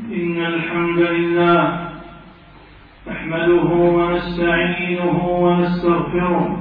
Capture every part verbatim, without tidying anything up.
إن الحمد لله نحمده ونستعينه ونستغفره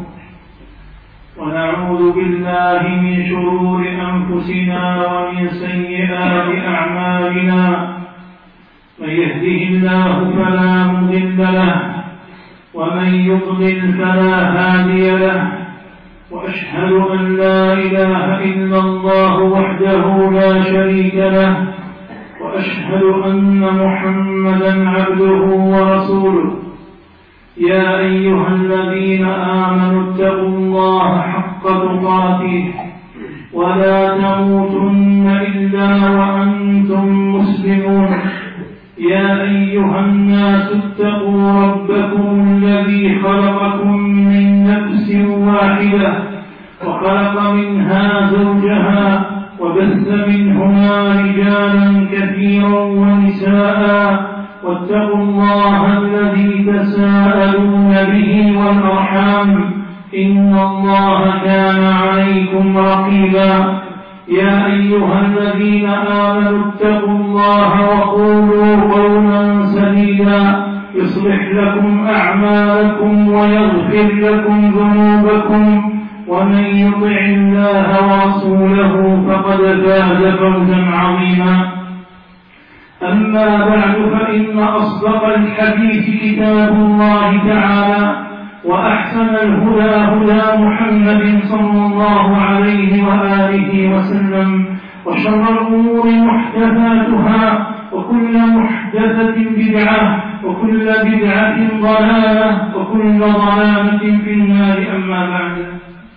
ونعوذ بالله من شرور أنفسنا ومن سيئات أعمالنا. من يهده الله فلا مضل له ومن يضلل فلا هادي له، وأشهد أن لا إله إلا الله وحده لا شريك له، وأشهد أن محمدا عبده ورسوله. يا أيها الذين آمنوا اتقوا الله حق تقاته ولا تموتن إلا وأنتم مسلمون. يا أيها الناس اتقوا ربكم الذي خلقكم من نفس واحدة وخلق منها زوجها وبث منهما رجالا كثيرا ونساء، واتقوا الله الذي تساءلون به والأرحام إن الله كان عليكم رقيبا. يا أيها الذين آمنوا اتقوا الله وقولوا قولا سديدا يصلح لكم أعمالكم ويغفر لكم ذنوبكم، ومن يطع الله ورسوله فقد فاز فوزا عظيما. أما بعد، فإن أصدق الحديث كتاب الله تعالى، وأحسن الهدى هدى محمد صلى الله عليه وآله وسلم، وشر الأمور محدثاتها، وكل محدثة بدعة، وكل بدعة ضلالة، وكل ضلالة في النار. أما بعد،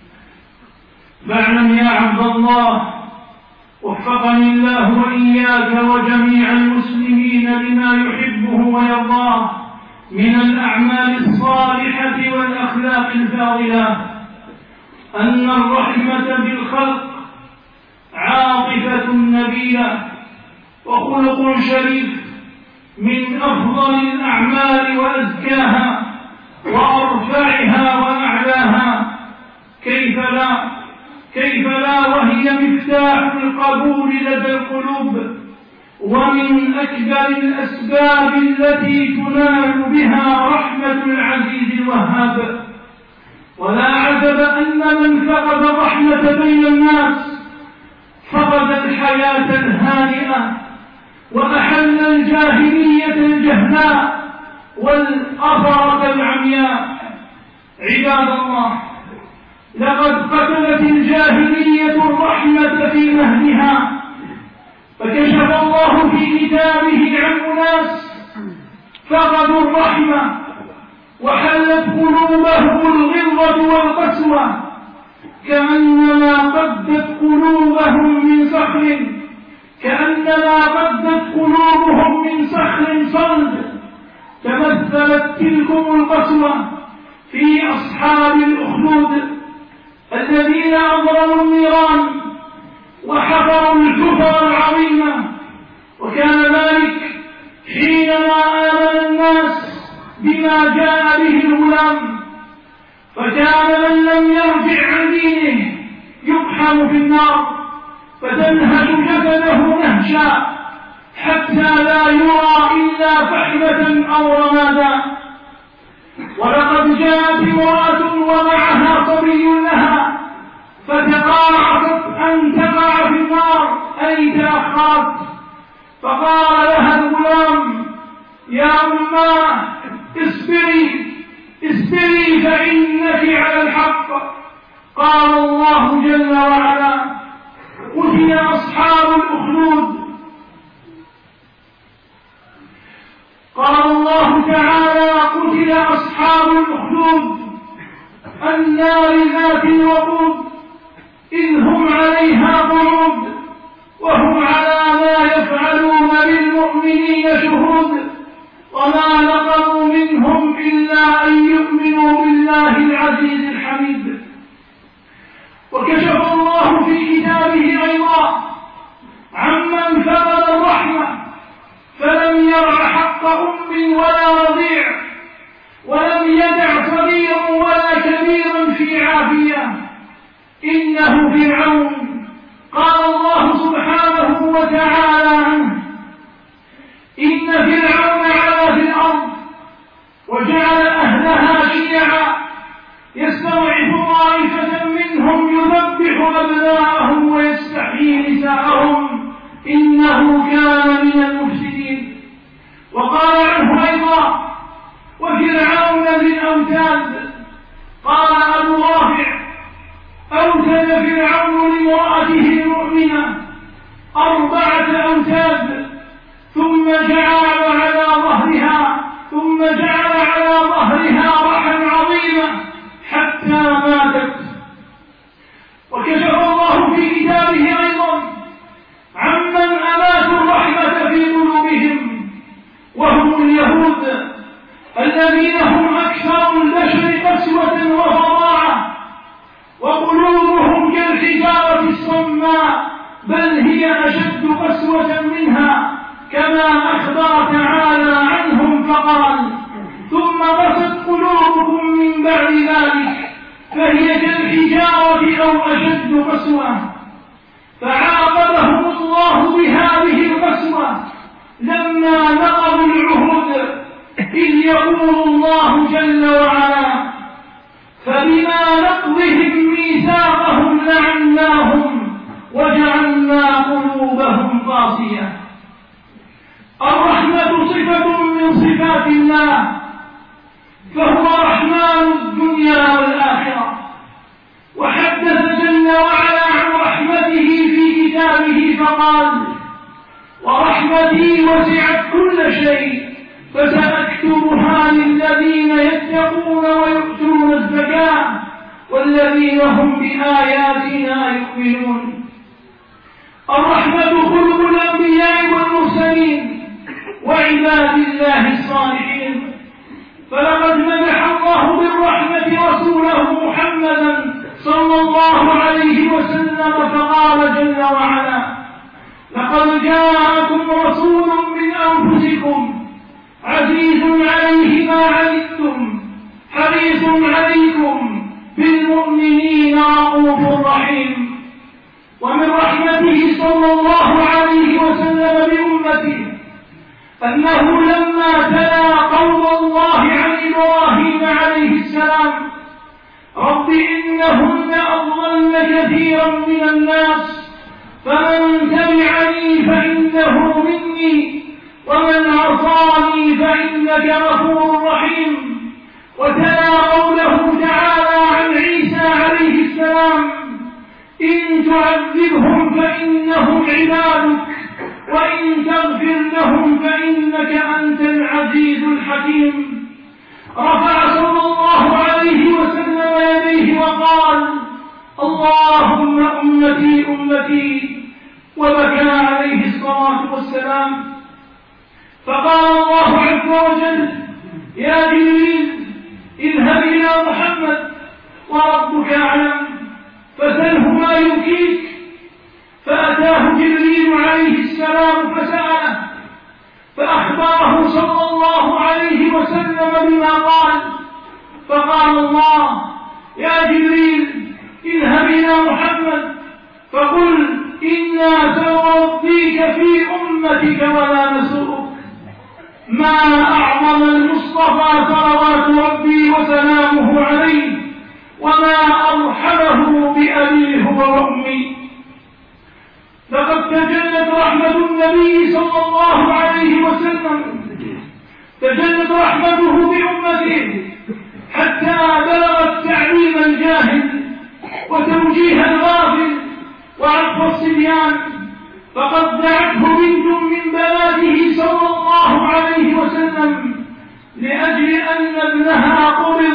فاعلم يا عبد الله وفقني الله وإياك وجميع المسلمين لما يحبه ويرضاه من الأعمال الصالحة والأخلاق الفاضلة، أن الرحمة بالخلق عاطفة نبيلة وخلق شريف من أفضل الأعمال وأزكاها وأرفعها وأعلاها. كيف لا كيف لا وهي مفتاح القبول لدى القلوب، ومن أكبر الأسباب التي تنال بها رحمة العزيز الوهاب. ولا عجب أن من فقد الرحمة بين الناس فقد الحياة الهانئة، وأحل الجاهلية الجهلاء والأثرة العمياء. عباد الله، لقد قتلت الجاهلية الرحمة في مهدها، فكشف الله في كتابه عن أناس فقدوا الرحمة وحلت قلوبهم الغلظة والقسوة، كأنما قدت قلوبهم من صخر كأنما قدت قلوبهم من صخر صلب. تمثلت تلكم القسوة في أصحاب الأخدود الذين أضرموا النيران وحفروا الكفر العظيمة. وكان ذلك حينما آمن الناس بما جاء به الغلام، فكان من لم يرجع عن دينه يقحم في النار فتنهش جسده نهشا حتى لا يرى إلا فحمة أو رمادا. ولقد جاءت امرأة ومعها صبي لها فتقاعدت أن تقع في النار أي تأخرت، فقال لها الغلام: يا أماه اصبري اصبري فإنك على الحق. قال الله جل وعلا: قتل أصحاب الأخدود. قال الله تعالى: قتل أصحاب الأخدود النار ذات الوقود إذ هم عليها قعود وهم على ما يفعلون بالمؤمنين شهود وما نقموا منهم إلا أن يؤمنوا بالله العزيز الحميد. وكشف الله في كتابه أيضا عمن فقد الرحمة فلم يرع حق أم ولا رضيع، ولم يدع صغيرا ولا كبيرا في عافية، إنه فرعون. قال الله سبحانه وتعالى عنه: إن فرعون علا في الأرض وجعل أهلها شيعا يستضعف طائفة منهم يذبح أبناءهم ويستحيي نساءهم إنه كان من المفسدين. وقال عنه أيضا: وفرعون ذي الأوتاد. قال أبو رافع: أوتد فرعون لامرأته المؤمنة أربعة أوتاد ثم جعل على ظهرها ثم جعل على ظهرها رحا عظيما حتى ماتت. وكشف الله في كتابه أيضا عمن أماتوا الرحمة في قلوبهم وهم اليهود الذين هم أكثر البشر قسوة وفظاعة وقلوبهم كالحجارة الصماء بل هي أشد قسوة منها كما أخبر تعالى عنهم فقال: ثم قست قلوبكم من بعد ذلك فهي كالحجارة أو أشد قسوة. فعاقبهم الله بهذه القسوة لما نقضوا العهود، إذ يقول الله جل وعلا: فبما نقضهم ميثاقهم لعناهم وجعلنا قلوبهم قاسية. الرحمة صفة من صفات الله، فهو رحمن الدنيا والآخرة. وحدث جل وعلا عن رحمته في كتابه فقال: ورحمتي وسعت كل شيء فسأكتبها للذين يتقون ويؤتون الزكاة والذين هم بآياتنا يؤمنون. الرحمة خلق الأنبياء والمرسلين وعباد الله الصالحين. فلقد مدح الله بالرحمة رسوله محمدا صلى الله عليه وسلم فقال جل وعلا: لقد جاءكم رسول من أنفسكم عزيز عليه ما عنتم حريص عليكم بالمؤمنين رؤوف رحيم. ومن رحمته صلى الله عليه وسلم بأمته أنه لما تلا قول الله عن إبراهيم عليه السلام: رب إنهن أضللن كثيرا من الناس فمن تبعني فإنه مني ومن عصاني فإنك غفور رحيم. وتلا قوله تعالى عن عيسى عليه السلام: إن تعذبهم فإنهم عبادك وإن تغفر لهم فإنك أنت العزيز الحكيم. رفع صلى الله عليه وسلم يديه وقال: اللهم أمتي أمتي، وبكى عليه الصلاة والسلام. فقال الله عز وجل: يا جبريل اذهب إلى محمد وربك أعلم فسله ما يبكيك. فأتاه جبريل عليه السلام فسأله فأخبره صلى الله عليه وسلم بما قال. فقال الله: يا جبريل اذهب إلى محمد فقل إنا سنرضيك في أمتك ولا نسوءك. ما أعظم المصطفى صلوات ربي وسلامه عليه وما أرحمه بأبيه وأمي. لقد تجلت رحمة النبي صلى الله عليه وسلم تجلت رحمته بأمته حتى بلغت تعليم الجاهل وتوجيه الغافل وعطف الصبيان. فقد دعته بنت من بناته صلى الله عليه وسلم لأجل أن ابنها قبض،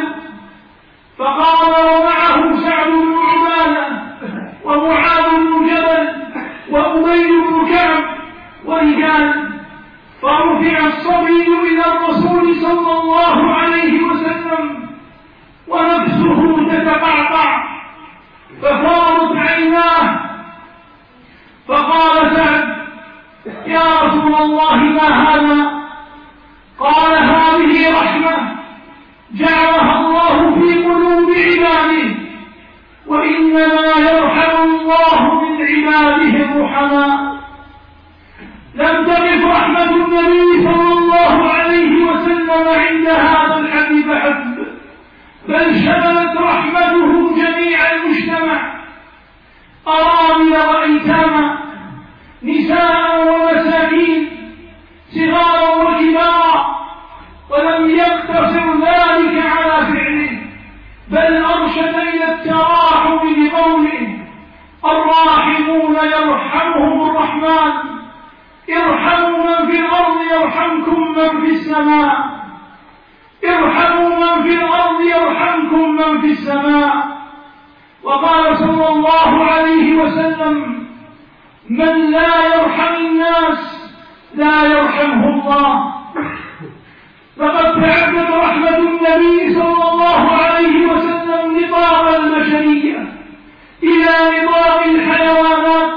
فقام ومعه سعد بن عبادة ومعاذ بن جبل وأبي بن كعب ورجال، فرفع الصبي إلى الرسول صلى الله عليه وسلم ونفسه تتقعقع ففاضت عيناه. فقال سعد: يا رسول الله ما هذا؟ قال: هذه رحمة جعلها الله في قلوب عباده، وإنما يرحم الله من عباده الرحماء. لم تقف رحمة النبي يقتصر ذلك على فعله، بل أرشد إلى التراحم بقوله: الراحمون يرحمهم الرحمن ارحموا من في الأرض يرحمكم من في السماء، ارحموا من في الأرض يرحمكم من في السماء. وقال صلى الله عليه وسلم: من لا يرحم الناس لا يرحمه الله. فقد تعدد رحمة النبي صلى الله عليه وسلم نطاق البشرية إلى نطاق الحيوانات،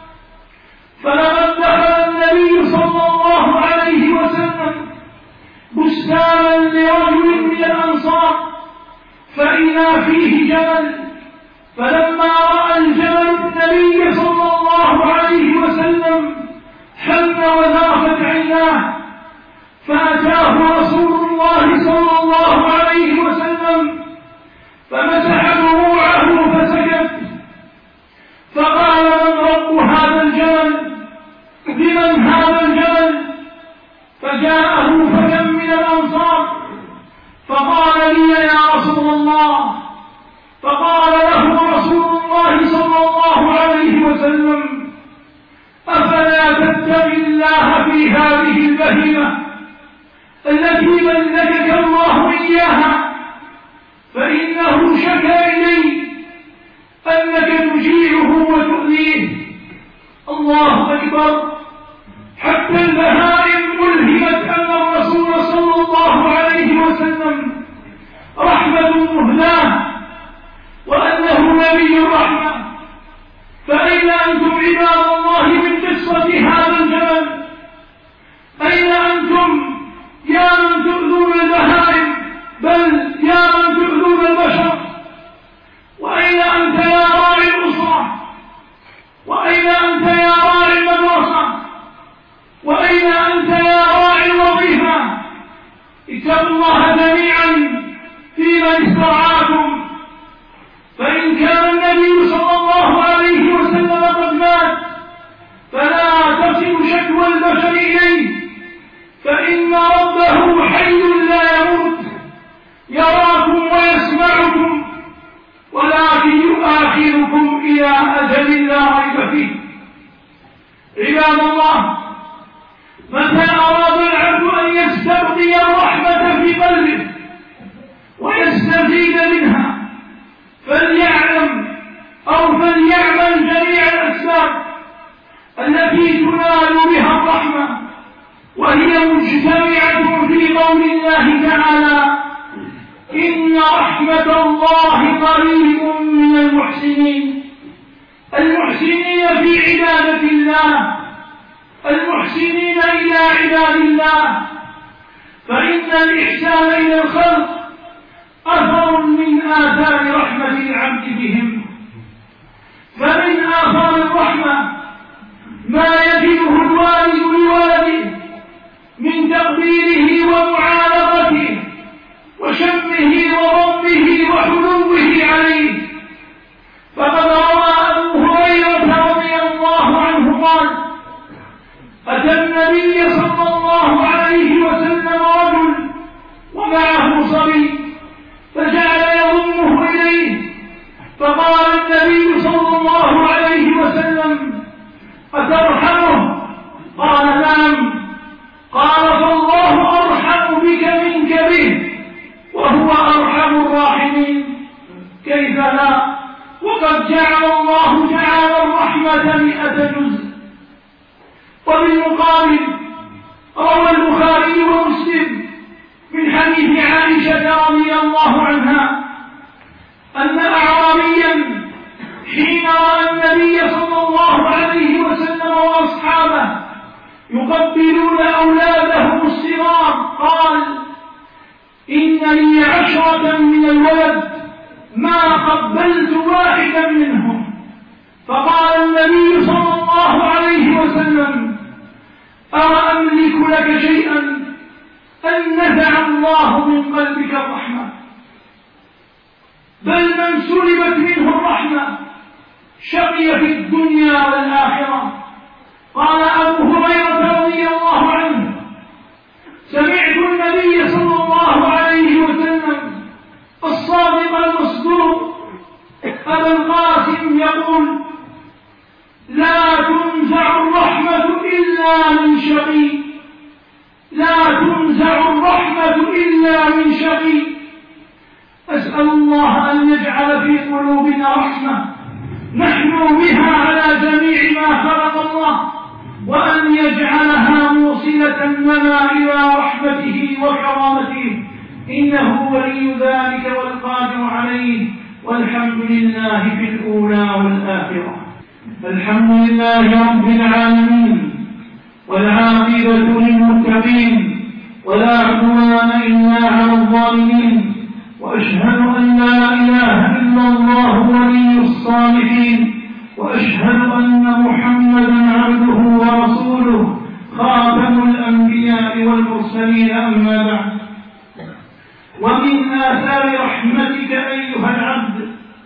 فلقد دخل النبي صلى الله عليه وسلم بستانا لرجل من الأنصار فإذا فيه جمل، فلما رأى الجمل النبي صلى الله عليه وسلم حن وذرفت عيناه، فأتاه رسول الله صلى الله عليه وسلم فمسح دروعه فسكت، فقال: من رب هذا الجمل؟ لمن هذا الجمل؟ فجاءه فتى من الأنصار فقال: لي يا رسول الله. فقال له رسول الله صلى الله عليه وسلم: أفلا تتقي الله في هذه البهيمة التي ملكك الله إياها؟ فإنه شكا إلي أنك تجيعه وتؤذيه. الله أكبر. حتى البهائم ملهمت أن الرسول صلى الله عليه وسلم رحمة مهداة وأنه نبي الرحمة. فأين أنتم عباد الله من قصة هذا الجبل؟ أين أنتم يا من تؤذون البهائم، بل يا من تؤذون البشر؟ وأين أنت يا راعي الأسرة؟ وأين أنت يا راعي المدرسة؟ وأين أنت يا راعي الوظيفة؟ اتقوا الله جميعا في من استرعاكم، فإن كان النبي صلى الله عليه وسلم قد مات فلا تصل شكوى البشر إليه، فإن ربه حي لا يموت يراكم ويسمعكم، ولكن يؤخركم إلى أجل لا ريب فيه. عباد الله، متى أراد العبد أن يستبقي الرحمة في قلبه ويستزيد منها فليعلم أو فليعمل جميع الأسباب التي تنال بها الرحمة، وهي مجتمعة في قول الله تعالى: إن رحمة الله قريب من المحسنين. المحسنين في عبادة الله، المحسنين إلى عباد الله، فإن الإحسان إلى الخلق أثر من آثار رحمة العبد بهم. فمن آثار الرحمة ما يجده الوالد لولده من تقبيله ومعانقته وشمه وضمه وحلوه عليه. فقد روى أبو هريرة رضي الله عنه قال: أتى النبي صلى الله عليه وسلم رجل ومعه صبي فجعل يضمه إليه، فقال النبي صلى الله عليه وسلم: أترحمه؟ قال: نعم. قال: فالله أرحم بك منك به، وهو أرحم الراحمين. كيف لا، وقد جعل الله تعالى الرحمة مئة جزء. وبالمقابل روى البخاري ومسلم من حديث عائشة رضي الله عنها أن أعرابيا حين رأى النبي صلى الله عليه وسلم وأصحابه يقبلون أولادهم الصغار قال: إن لي عشرة من الولد ما قبلت واحدا منهم. فقال النبي صلى الله عليه وسلم: أوأملك لك شيئا أن نزع الله من قلبك الرحمة؟ بل من سلبت منه الرحمة شقي في الدنيا والآخرة. قال أبو هريرة رضي الله عنه: سمعت النبي صلى الله عليه لا تنزع الرحمة إلا من شقي. أسأل الله أن يجعل في قلوبنا رحمة نحن بها على جميع ما خلق الله، وأن يجعلها موصلة لنا إلى رحمته وكرامته، إنه ولي ذلك والقادر عليه. والحمد لله في الأولى والآخرة. الحمد لله رب العالمين، والعاقبة للمتقين، ولا عدوان إلا على الظالمين، وأشهد أن لا إله إلا الله ولي الصالحين، وأشهد أن محمدا عبده ورسوله خاتم الأنبياء والمرسلين. أما بعد، ومن آثار رحمتك أيها العبد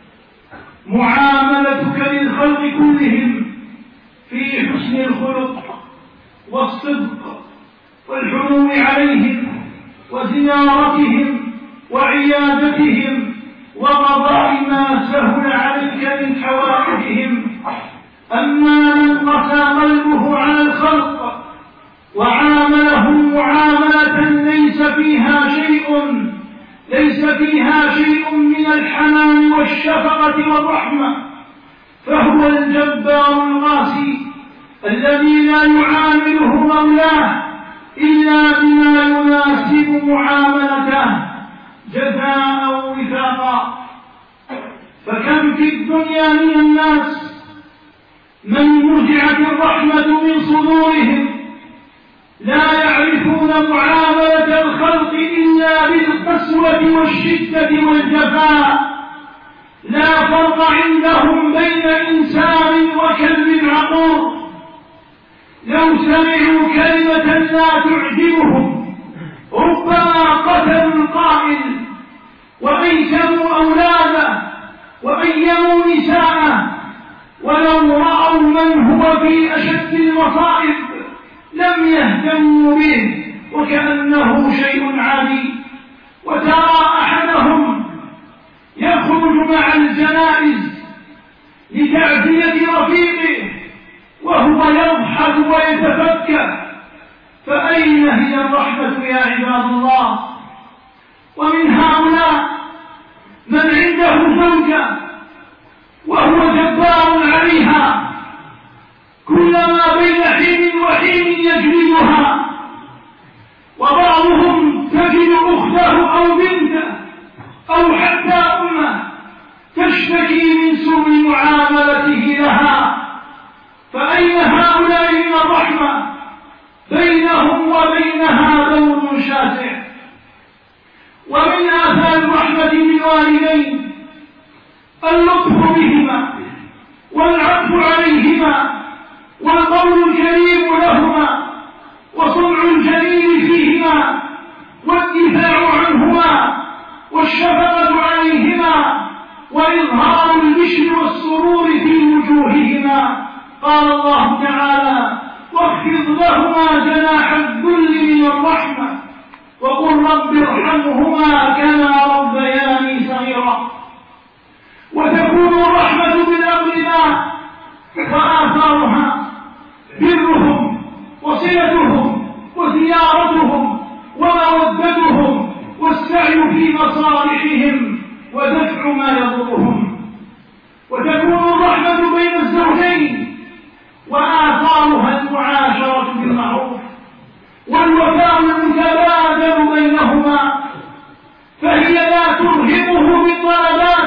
معاملتك للخلق كلهم في حسن الخلق والصدق والحنو عليهم وزيارتهم وعيادتهم وقضاء ما سهل عليك من حوائجهم. أما من قسى قلبه على الخلق وعاملهم معاملة ليس فيها شيء ليس فيها شيء من الحنان والشفقة والرحمة، فهو الجبار القاسي الذي لا يعامله مولاه إلا بما يناسب معاملته جزاء وفاقا. فكم في الدنيا من الناس من نزعت الرحمة من صدورهم، لا يعرفون معاملة الخلق إلا بالقسوة والشدة والجفاء، لا فرق عندهم بين إنسان وكلب عقور. لو سمعوا كلمة لا تعجبهم ربما قتلوا القائل وأيتموا أولاده وأيموا نساءه، ولو رأوا من هو في أشد المصائب لم يهتموا به وكأنه شيء عادي. وترى أحدهم يخرج مع الجنائز لتعزية رفيقه وهو يضحك ويتفكر، فأين هي الرحمة يا عباد الله؟ ومن هؤلاء من عنده زوجة وهو جبار عليها، كلما بين حين وحين يجلدها، وبعضهم تجد أخته أو بنته أو حتى أمه تشتكي من سوء معاملته لها. فأين هؤلاء من الرحمة؟ بينهم وبينها دور شاسع. ومن آثار الرحمة بالوالدين اللطف بهما والعطف عليهما والقول الكريم لهما وصنع الجميل فيهما والدفاع عنهما والشفقة عليهما وإظهار البشر والسرور في وجوههما. قال الله تعالى: واخفض لهما جناح الذل من الرحمة وقل رب ارحمهما كما ربياني صغيرا. وتكون الرحمة بالأقرباء وآثارها برهم وصلتهم وزيارتهم ومودتهم والسعي في مصالحهم ودفع ما يضرهم. وتكون الرحمة بين الزوجين وآثارها المعاشرة بالمعروف والوفاء المتبادل بينهما، فهي لا ترهقه بالطلبات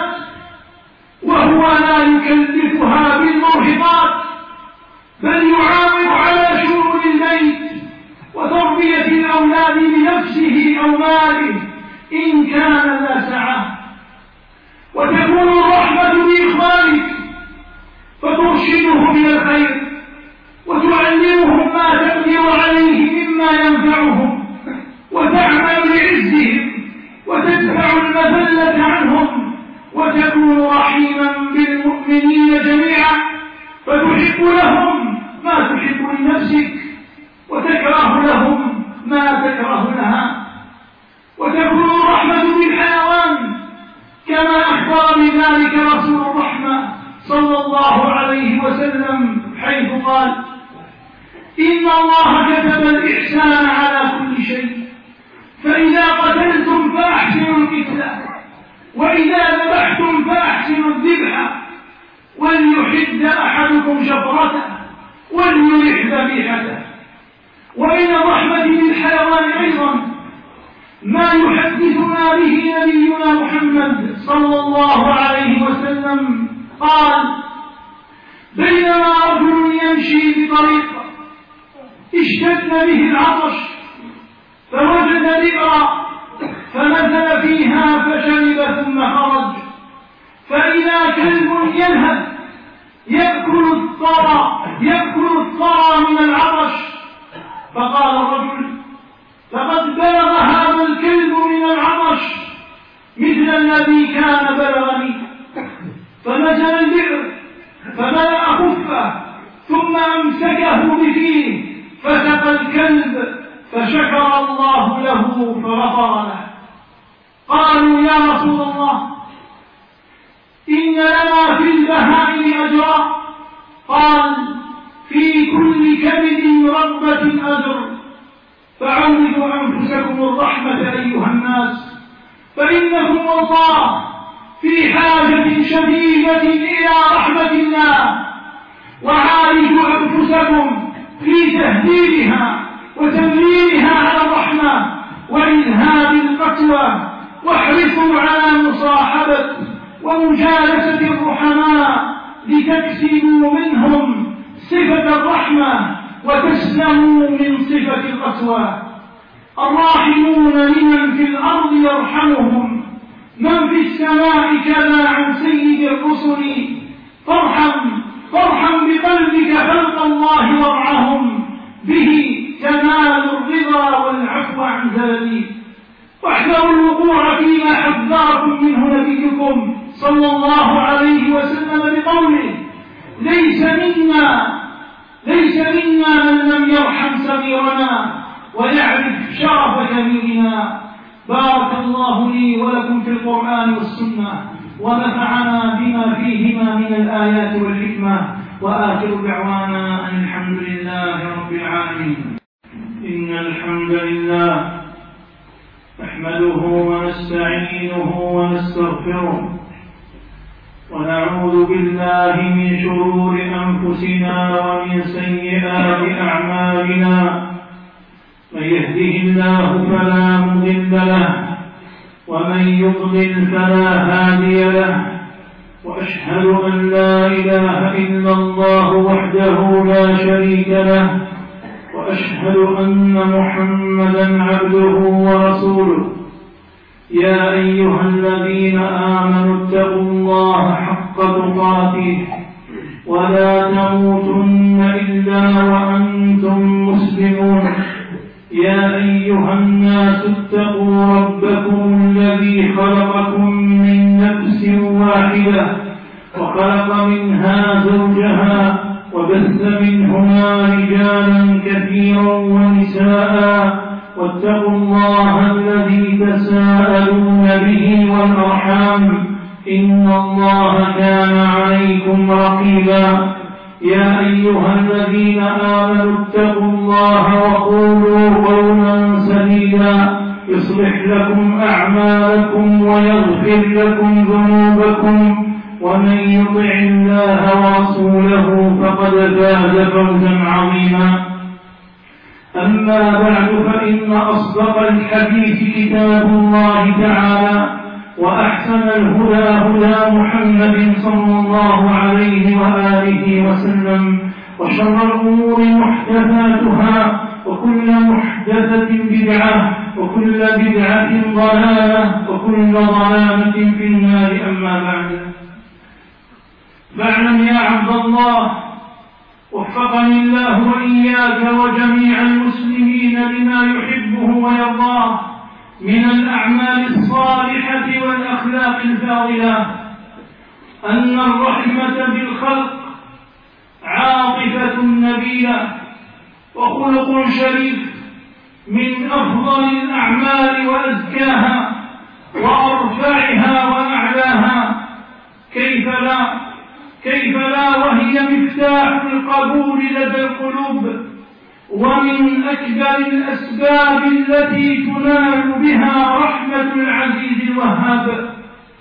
وهو لا يكلفها بالمرهقات، بل يعامل على شؤون البيت وتربية الأولاد بنفسه أو ماله إن كان ذا سعة. وتكون الرحمة بإخوانك فترشدهم إلى الخير وتعلمهم ما تقدر عليه مما ينفعهم وتعمل لعزهم وتدفع المذلة عنهم. وتكون رحيما بالمؤمنين جميعا فتحب لهم ما تحب لنفسك وتكره لهم ما تكره لها. وتكون الرحمة بالحيوان كما أخبر بذلك رسول الرحمة صلى الله عليه وسلم حيث قال: إن الله كتب الإحسان على كل وإذا ذبحتم فأحسنوا الذبح وليحد أحدكم شفرته وليرح ذبيحته. ومن الرحمة بالحيوان أيضا ما يحدثنا به نبينا محمد صلى الله عليه وسلم قال: بينما رجل يمشي بطريق اشتد به العطش فوجد بئرا فنزل فيها فشرب ثم خرج، فإذا كلب ينهث يأكل الثرى يأكل الثرى من العطش، فقال الرجل: لقد بلغ هذا الكلب من العطش مثل الذي كان بلغني. فنزل البئر فملأ خفه ثم أمسكه بفيه فسقى الكلب فشكر الله له فغفر له. قالوا: يا رسول الله، إن لنا في البهائم أجرا. قال: في كل كبد ربة أجر. فعودوا أنفسكم الرحمة أيها الناس، فإنكم والله في حاجة شديدة إلى رحمة الله، وعالجوا أنفسكم في تهديدها وتمريرها على الرحمة وإذهاب القسوة، واحرصوا على مصاحبة ومجالسة الرحماء لتكسبوا منهم صفة الرحمة وتسلموا من صفة القسوة. الراحمون لمن في الأرض يرحمهم من في السماء كذا عن سيد الرسل. فارحم فارحم بقلبك خلق الله وارعهم به تنال الرضا والعفو عن ذلك. واحذروا الوقوع فيما حذركم منه نبيكم صلى الله عليه وسلم بقوله: ليس منا ليس منا من لم يرحم صغيرنا ويعرف شرف كبيرنا. بارك الله لي ولكم في القرآن والسنة، ونفعنا بما فيهما من الآيات والحكمة، وآخر دعوانا أن الحمد لله رب العالمين. إن الحمد لله نحمده ونستعينه ونستغفره، ونعوذ بالله من شرور أنفسنا ومن سيئات أعمالنا. من يهده الله فلا مضل له، ومن يضلل فلا هادي له، وأشهد أن لا إله إلا الله وحده لا شريك له، وأشهد أن محمدا عبده ورسوله. يا أيها الذين آمنوا اتقوا الله حق تقاته ولا تموتن إلا وأنتم مسلمون. يا أيها الناس اتقوا ربكم الذي خلقكم من نفس واحدة وخلق منها زوجها وبث منهما رجالا كثيرا ونساء، واتقوا الله الذي تساءلون به والأرحام، إن الله كان عليكم رقيبا. يا أيها الذين آمنوا اتقوا الله وقولوا قولا سديدا يصلح لكم أعمالكم ويغفر لكم ذنوبكم، ومن يطع الله ورسوله فقد فاز فوزا عظيما. أما بعد، فإن أصدق الحديث كتاب الله تعالى، وأحسن الهدى هدى محمد صلى الله عليه وآله وسلم، وشر الأمور محدثاتها، وكل محدثة بدعة، وكل بدعة ضلالة، وكل ضلالة في النار. أما بعد، فاعلم يا عبد الله وفقني الله وإياك وجميع المسلمين لما يحبه ويرضاه من الأعمال الصالحة والأخلاق الفاضلة، أن الرحمة بالخلق عاطفة نبيلة وخلق شريف من أفضل الأعمال وأزكاها وأرفعها وأعلاها. كيف لا كيف لا وهي مفتاح القبول لدى القلوب، ومن أكبر الأسباب التي تنال بها رحمة العزيز الوهاب.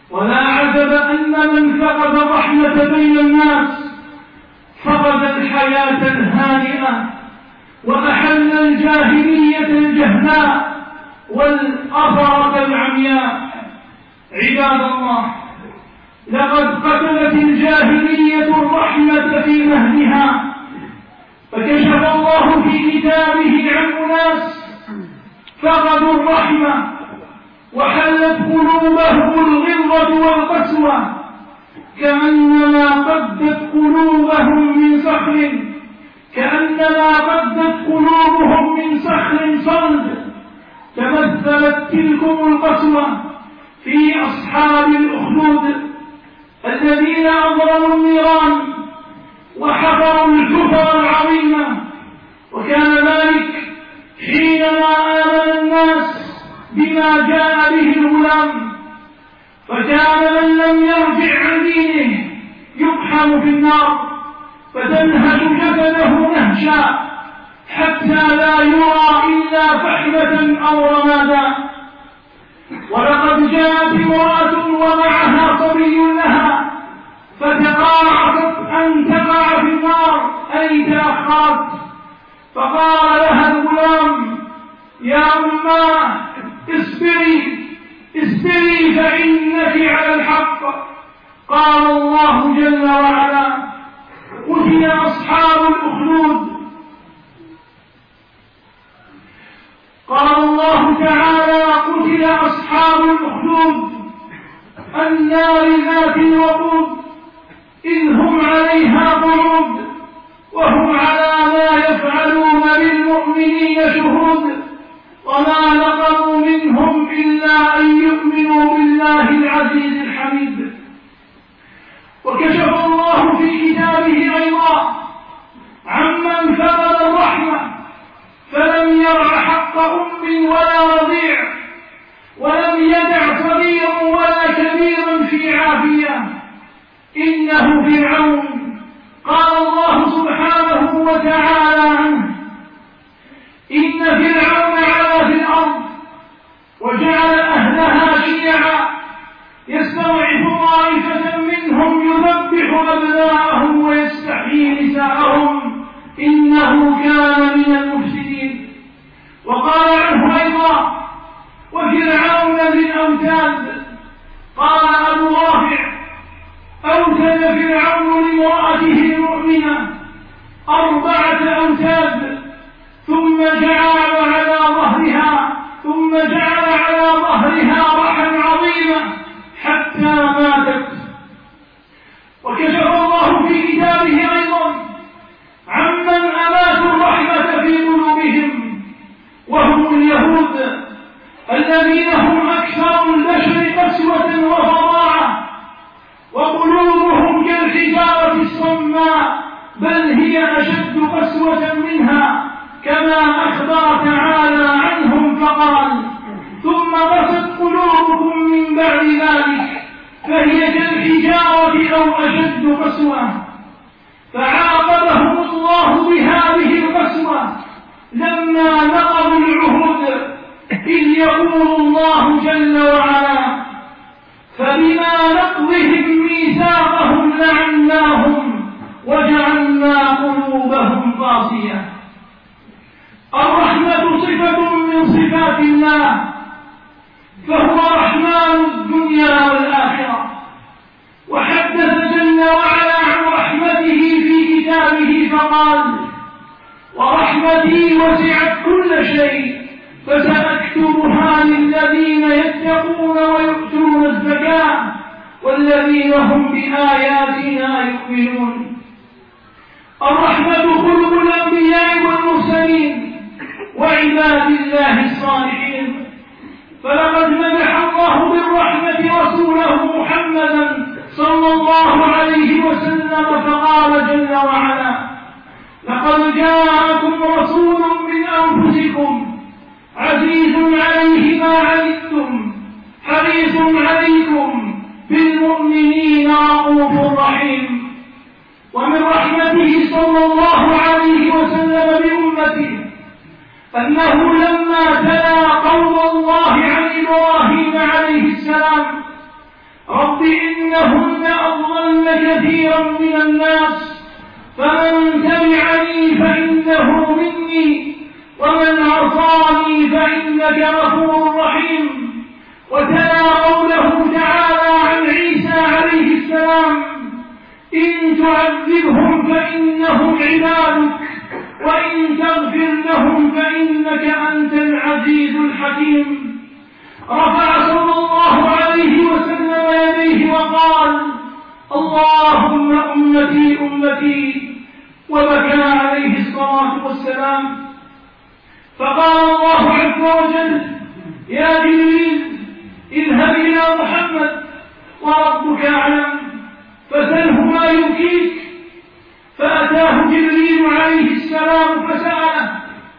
ولا عجب أن من فقد الرحمة بين الناس فقد الحياة الهانئة وأحل الجاهلية الجهلاء والأثرة العمياء. عباد الله، لقد قتلت الجاهلية الرحمة في مهدها، فكشف الله في كتابه عن أناس فقدوا الرحمة وحلت قلوبهم الغلظة والقسوة، كأنما قدت قلوبهم من صخر كأنما قدت قلوبهم من صخر صلد. تمثلت تلكم القسوة في أصحاب الأخدود الذين أضرموا النيران وحفروا الحفر العظيمة، وكان ذلك حينما آمن الناس بما جاء به الغلام، فكان من لم يرجع عن دينه يقحم في النار فتنهش جسده نهشا حتى لا يرى إلا فحمة أو رمادا. ولقد جاءت امرأة ومعها صبي لها فتقاعدت أن تقع في النار أي تأخرت، فقال لها الغلام: يا أماه اصبري اصبري فإنك على الحق. قال الله جل وعلا: قتل أصحاب الأخدود. قال الله تعالى: قتل أصحاب الأخدود النار ذات الوقود إذ هم عليها قعود وهم على ما يفعلون بالمؤمنين شهود وما نقموا منهم إلا أن يؤمنوا بالله العزيز الحميد. وكشف الله في كتابه أيضا عمن فقد الرحمة فلم يرع حق أم ولا رضيع ولم يدع صغيرا ولا كبيرا في عافية، إنه فرعون. قال الله سبحانه وتعالى عنه: إن فرعون علا في الأرض وجعل أهلها شيعا يستضعف طائفة منهم يذبح أبناءهم ويستحيي نساءهم إنه كان من المفسدين. وقال عنه أيضا: وفرعون ذي الأوتاد. قال أبو رافع: أوتد فرعون لامرأته المؤمنة أربعة أوتاد ثم جعل على ظهرها ثم جعل على ظهرها رحا عظيمة حتى ماتت. وكشف الله في كتابه أيضا عمن أماتوا الرحمة في قلوبهم وهم اليهود الذين هم أكثر البشر قسوة وفظاعة وقلوبهم كالحجارة الصماء بل هي أشد قسوة منها، كما أخبر تعالى عنهم فقال: ثم قست قلوبكم من بعد ذلك فهي كالحجارة أو أشد قسوة. فعاقبهم الله بهذه القسوة لما نقضوا العهود، إذ يقول الله جل وعلا: فبما نقضهم ميثاقهم لعناهم وجعلنا قلوبهم قاسية. الرحمة صفة من صفات الله، فهو رحمن الدنيا والآخرة. وحدث جل وعلا عن رحمته في كتابه فقال: ورحمتي وسعت كل شيء فسأكتبها للذين يتقون ويؤتون الزكاة والذين هم بآياتنا يؤمنون. الرحمة خلق الأنبياء والمرسلين وعباد الله الصالحين، فلقد مدح الله بالرحمة رسوله محمدا صلى الله عليه وسلم فقال جل وعلا: لقد جاءكم رسول من أنفسكم عزيز عليه ما عنتم حريص عليكم بالمؤمنين رؤوف رحيم. ومن رحمته صلى الله عليه وسلم بأمته أنه لما تلا قول الله عن إبراهيم عليه السلام: رب إنهن أضللن كثيرا من الناس فمن تبعني فإنه مني ومن عصاني فإنك غفور رحيم. وتلا قوله تعالى عن عيسى عليه السلام إن تعذبهم فإنهم عبادك وإن تغفر لهم فإنك أنت العزيز الحكيم. رفع صلى الله عليه وسلم يديه وقال اللهم أمتي أمتي وبكى عليه الصلاة والسلام. فقال الله عز وجل يا جبريل اذهب إلى محمد وربك أعلم فسله ما يبكيك. فأتاه جبريل عليه السلام فسأله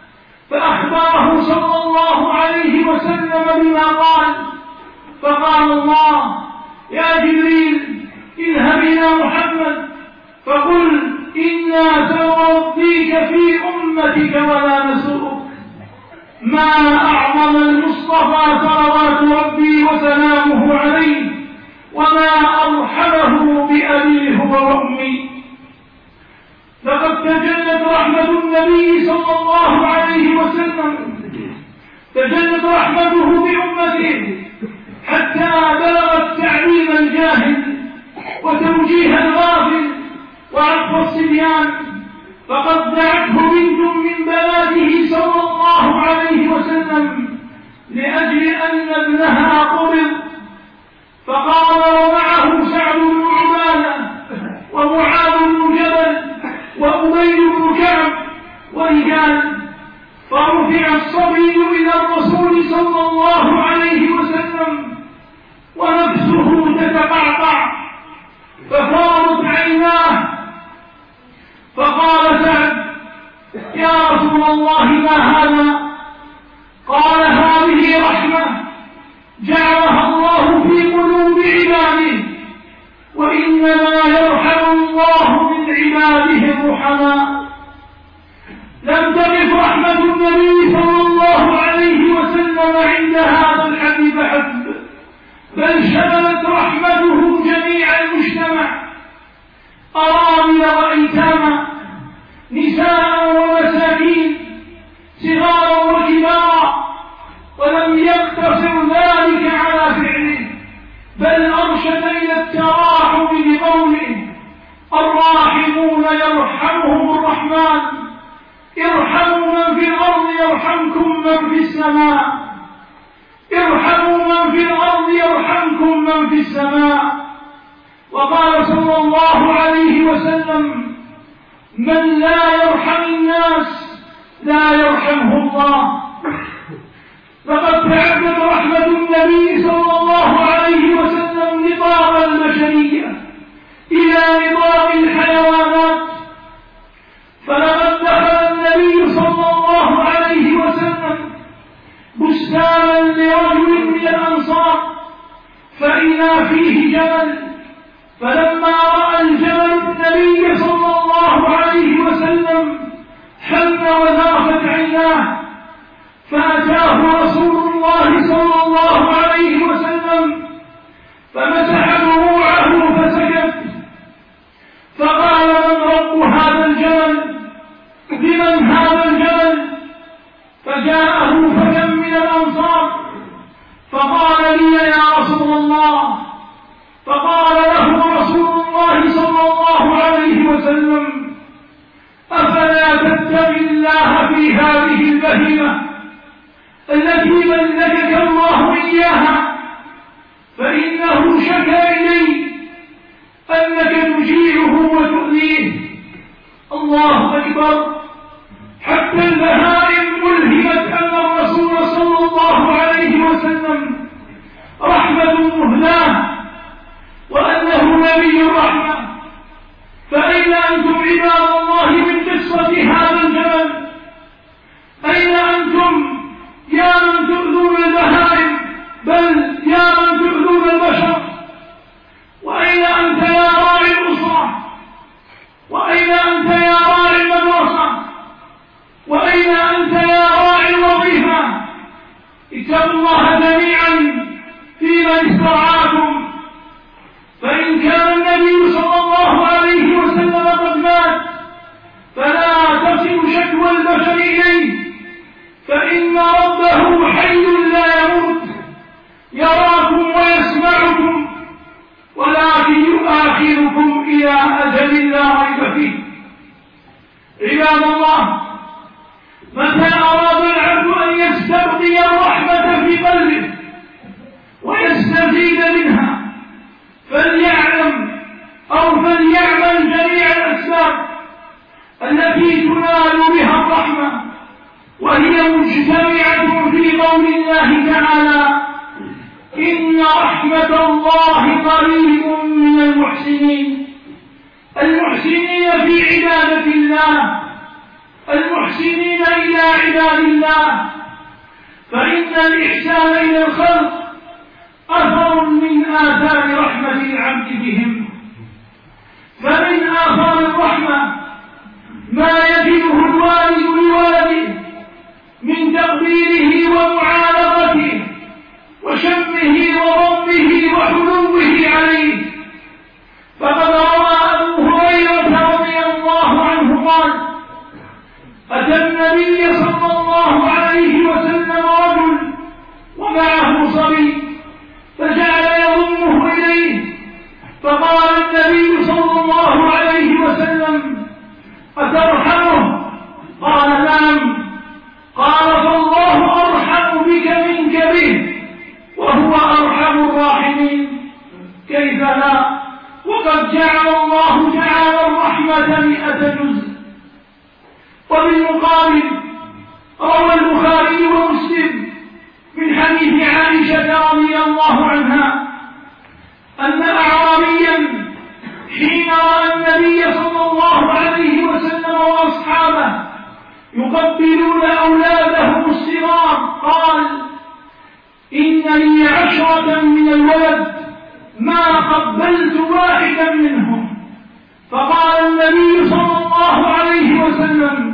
فأخبره صلى الله عليه وسلم بما قال. فقال الله يا جبريل اذهب إلى محمد فقل إنا سنرضيك في أمتك ولا نسوءك. ما أعظم المصطفى صلوات ربي وسلامه عليه وما أرحمه بأبيه وأمي. لقد تجلت رحمة النبي صلى الله عليه وسلم تجلت رحمته بأمته حتى بلغت تعليم الجاهل وتوجيه الغافل وعطف الصبيان. فقد دعته بنت من بناته صلى الله عليه وسلم لأجل أن ابنها قبض فقام ومعه سعد بن عبادة ومعاذ بن جبل وأبي بن كعب ورجال. فرفع الصبي إلى الرسول صلى الله عليه وسلم ونفسه تتقعقع ففاضت عيناه. فقال سعد يا رسول الله ما هذا؟ قال هذه رحمة جعلها الله في قلوب عباده وإنما يرحم الله من عباده الرحماء. لم تقف رحمة النبي صلى الله عليه وسلم عند هذا الحديث فحسب بل شملت رحمته جميع المجتمع أرامل وأيتاما نساء ومساكين صغارا وكبارا. ولم يقتصر ذلك على فعله بل أرشد إلى التراحم بقوله الراحمون يرحمهم الرحمن ارحموا من في الأرض يرحمكم من في السماء ارحموا من في الأرض يرحمكم من في السماء. وقال صلى الله عليه وسلم من لا يرحم الناس لا يرحمه الله. لقد تعدت رحمة النبي صلى الله عليه وسلم نطاق البشرية إلى نطاق الحيوانات. فلقد دخل النبي صلى الله عليه وسلم بستانا لرجل من الأنصار فإذا فيه جبل. فلما رأى الجبل النبي صلى الله عليه وسلم حن وذرفت عيناه فأتاه رسول الله صلى الله عليه وسلم فمسح دروعه فسكت. فقال من رب هذا الجبل؟ لمن هذا الجبل؟ فجاءه فتى من الأنصار فقال لي يا رسول الله. فقال له رسول الله صلى الله عليه وسلم أفلا تتقي الله في هذه البهيمة التي ملكك الله إياها؟ فإنه شكى إلي أنك تجيعه وتؤذيه. الله أكبر. حتى البهائم ملهمت أن الرسول صلى الله عليه وسلم رحمة مهداة وأنه نبي الرحمة. فأين أنتم عباد الله من قصة هذا الجبل؟ أين أنتم يا من تؤذون البهائم بل يا من تؤذون البشر؟ وأين أنت يا راعي الأسرة؟ وأين أنت يا راعي المدرسة؟ وأين أنت يا راعي الوظيفة؟ اتقوا الله جميعا في من استرعاكم فإن كان النبي صلى الله عليه وسلم قد مات فلا تصل شكوى البشر إليه، فإن ربه حي لا يموت يراكم ويسمعكم، ولكن يؤخركم إلى أجل لا ريب فيه. عباد الله، متى أراد العبد أن يستبقي الرحمة في قلبه ويستزيد منها فليعلم أو فليعمل جميع الأسباب التي تنال بها الرحمة، وهي مجتمعة في قول الله تعالى: إن رحمة الله قريب من المحسنين. المحسنين في عبادة الله، المحسنين إلى عباد الله، فإن الإحسان إلى الخلق أثر من آثار رحمة العبد بهم. فمن آثار الرحمة ما يجده الوالد لولده من تقبيله ومعانقته وشمه وضمه وحلوه عليه. فقد روى أبو هريرة رضي الله عنه قال: أتى النبي صلى الله عليه وسلم رجل ومعه صبي فجعل يضمه إليه، فقال النبي صلى الله عليه وسلم: أترحمه؟ قال: نعم. قال: فالله أرحم بك منك به، وهو أرحم الراحمين. كيف لا، وقد جعل الله تعالى الرحمة مئة جزء. وبالمقابل روى البخاري ومسلم من حديث عائشة رضي الله عنها أن أعرابيا حين رأى النبي صلى الله عليه وسلم وأصحابه يقبلون أولادهم الصغار قال: إن لي عشرة من الولد ما قبلت واحدا منهم. فقال النبي صلى الله عليه وسلم: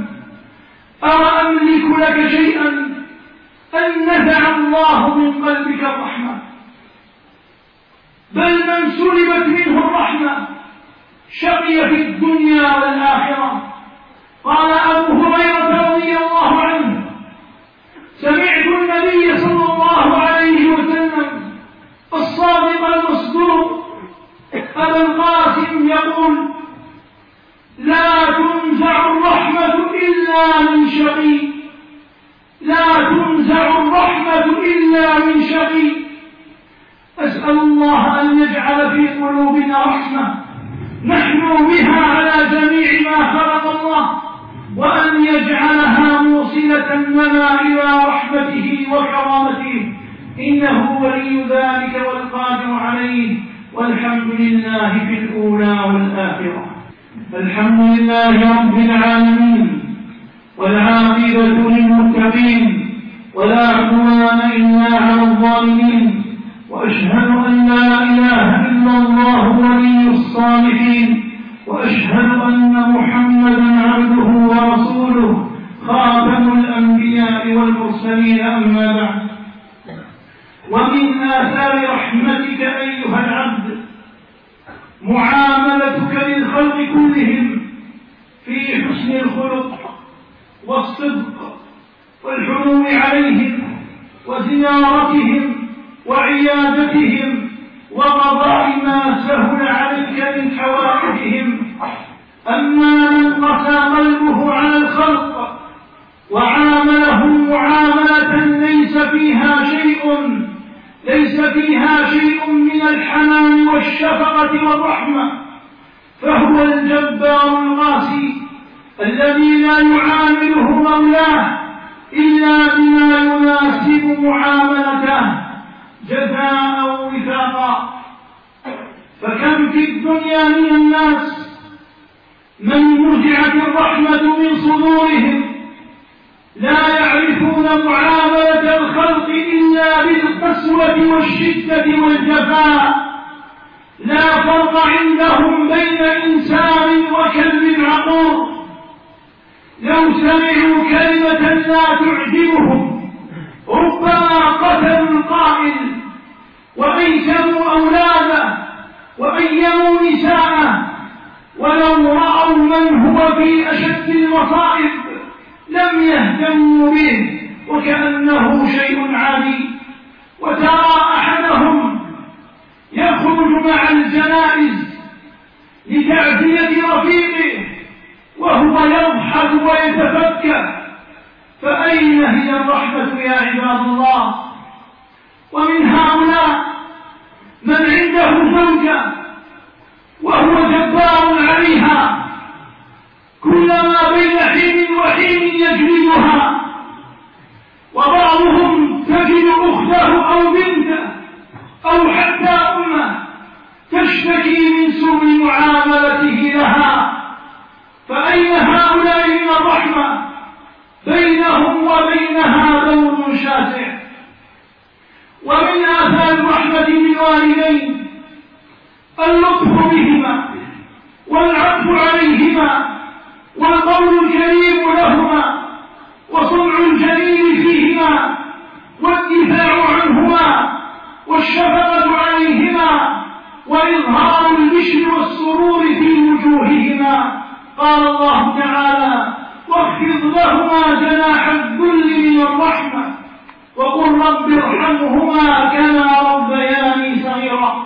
أوأملك لك شيئا أن نزع الله من قلبك الرحمة؟ بل من سلبت منه الرحمة شقي في الدنيا والآخرة. قال أبو هريرة رضي الله عنه: سمعت النبي صلى الله عليه وسلم الصادق المصدوق أبا القاسم يقول: لا تنزع الرحمة إلا من شقي، لا تنزع الرحمة إلا من شقي. أسأل الله أن يجعل في قلوبنا رحمة نحن بها على جميع ما خلق الله، وأن يجعلها موصلة لنا إلى رحمته وكرامته، إنه ولي ذلك والقادر عليه. والحمد لله في الأولى والآخرة. الحمد لله رب العالمين، والعاقبة للمتقين، ولا عدوان إلا على الظالمين. وأشهد أن لا إله إلا الله ولي الصالحين، وأشهد أن محمدا عبده ورسوله خاتم الأنبياء والمرسلين. أما بعد، ومن آثار رحمتك أيها العبد معاملتك للخلق كلهم في حسن الخلق والصدق والحنو عليهم وزيارتهم وعيادتهم وقضاء ما سهل عليك من حوائجهم. أما من قسى قلبه على الخلق وعاملهم معاملة ليس فيها شيء ليس فيها شيء من الحنان والشفقة والرحمة، فهو الجبار القاسي الذي لا يعامله مولاه إلا بما يناسب معاملته جزاء وفاقا. فكم في الدنيا من الناس من نزعت الرحمة من صدورهم لا يعرفون معاملة الخلق إلا بالقسوة والشدة والجفاء. لا فرق عندهم بين إنسان وكلب عقور. لو سمعوا كلمة لا تعجبهم ربما قتلوا القائل وأيتموا أولاده وأيتموا وهو في أشد المصائب لم يهتموا به وكأنه شيء عادي. وترى أحدهم يخرج مع الجنائز لتعزية رفيقه وهو يضحك ويتفكر، فأين هي الرحمة يا عباد الله؟ ومن هؤلاء من عنده زوجة وهو جبار عليها، كلما بين حين وحين يجلدها، وبعضهم تجد أخته أو بنته أو حتى أمه تشتكي من سوء معاملته لها، فأين هؤلاء من الرحمة؟ بينهم وبينها دور شاسع. ومن آثار الرحمة بالوالدين اللطف بهما والعطف عليهما والقول الكريم لهما وصنع الجميل فيهما والدفاع عنهما والشفقة عليهما وإظهار البشر والسرور في وجوههما. قال الله تعالى: واخفض لهما جناح الذل من الرحمة وقل رب ارحمهما كما ربياني صغيرا.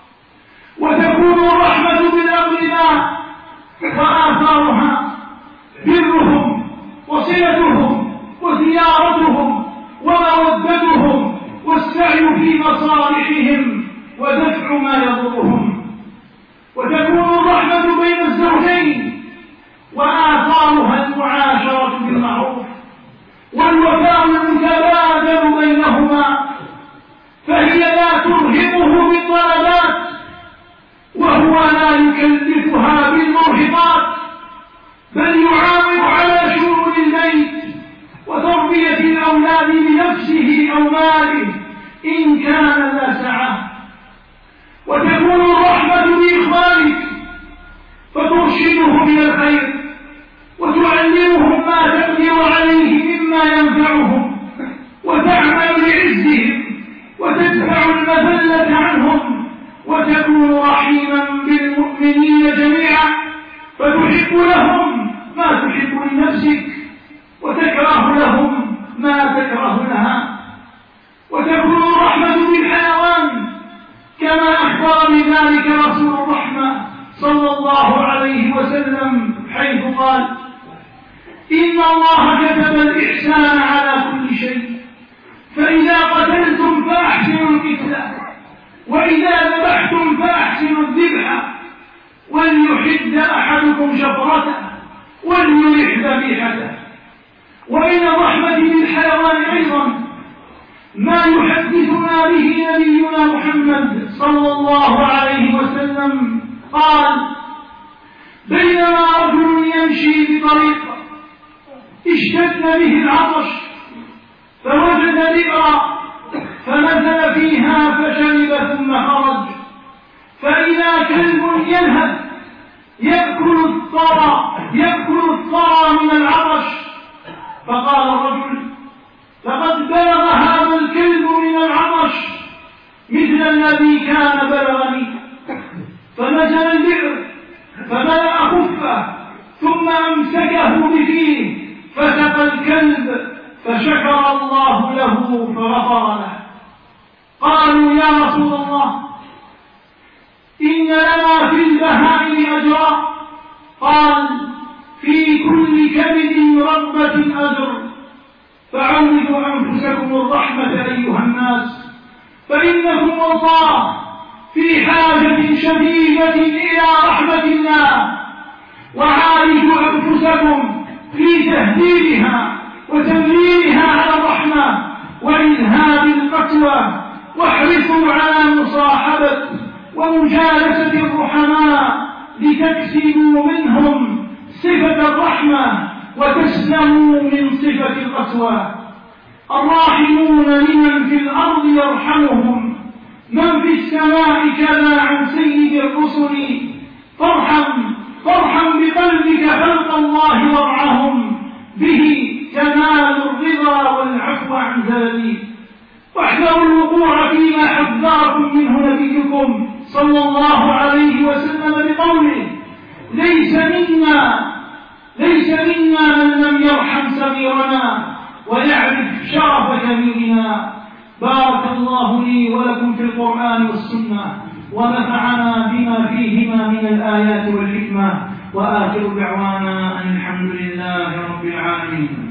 وتكون الرحمة بالأقرباء وآثارها برهم وصلتهم وزيارتهم ومودتهم والسعي في مصالحهم ودفع ما يضرهم. وتكون الرحمة بين الزوجين وآثارها المعاشرة بالمعروف والوفاء المتبادل بينهما، فهي لا ترهقه بالطلبات وهو لا يكلفها بالمرهقات، بل يعاون على شؤون البيت وتربية الأولاد بنفسه أو ماله إن كان ذا سعة. وتكون الرحمة بإخوانك فترشدهم إلى الخير وتعلمهم ما تقدر عليه مما ينفعهم وتعمل لعزهم وتدفع المذلة عنهم، وتكون رحيما بالمؤمنين جميعا فتحب لهم ما تحب لنفسك وتكره لهم ما تكره لها. وتكون الرحمة بالحيوان كما أخبر بذلك رسول الرحمة صلى الله عليه وسلم حيث قال: إن الله كتب الإحسان على كل شيء، فإذا قتلتم فأحسنوا القتلة، وإذا ذبحتم فأحسنوا الذبح، وليحد أحدكم شفرته وليرح ذبيحته. ومن الرحمة بالحيوان أيضا ما يحدثنا به نبينا محمد صلى الله عليه وسلم قال: بينما رجل يمشي بطريق اشتد به العطش فوجد بئرا فنزل فيها فشرب ثم خرج، فإذا كلب ينهب يأكل الثرى يأكل الثرى من العطش، فقال الرجل: فقد بلغ هذا الكلب من العطش مثل الذي كان بلغني. فنزل البئر فملأ خفه ثم أمسكه بفيه فسقى الكلب فشكر الله له فغفر له. قالوا: يا رسول الله، إن لنا في البهائم أجرا. قال: في كل كبد ربة أجر، فعودوا أنفسكم الرحمة أيها الناس، فإنكم والله في حاجة شديدة إلى رحمة الله، وعالجوا أنفسكم في تهذيبها وتمرينها على الرحمة وإذهاب القسوة، واحرصوا على مصاحبة ومجالسة الرحماء لتكسبوا منهم صفة الرحمة وتسلموا من صفة القسوة. الراحمون لمن في الأرض يرحمهم من في السماء كما عن سيد الرسل، فارحم فارحم بقلبك خلق الله وارعهم به كمال الرضا والعفو عن ذلك. واحذروا الوقوع فيما حذركم منه نبيكم صلى الله عليه وسلم بقوله: ليس منا ليس منا من لم يرحم صغيرنا ويعرف شرف كبيرنا. بارك الله لي ولكم في القرآن والسنة ونفعنا بما فيهما من الآيات والحكمة، وآخر دعوانا أن الحمد لله رب العالمين.